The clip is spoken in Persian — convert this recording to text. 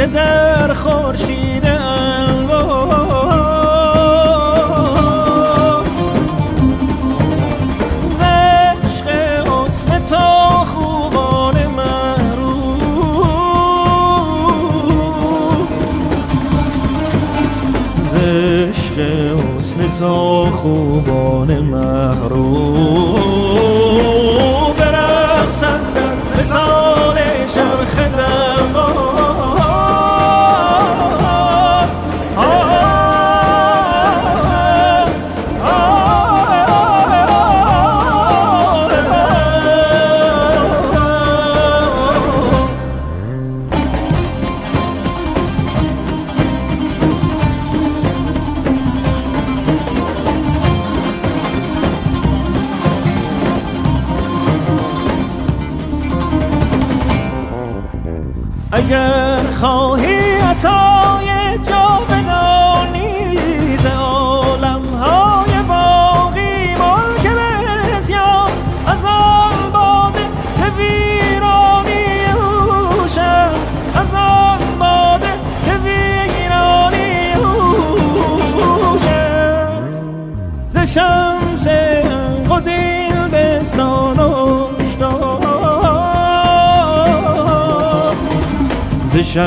که در خورشید انوار ز عشق حسن تو خوبان محروم ز عشق حسن تو خوبان محروم برقصند در مثال چرخ اگر خواهی عطای جاودانی ز عالم‌های باقی ملک بسیار از آن باده که ویرانی هوش است از آن باده که ویرانی هوش است ز شمس و دل بستان و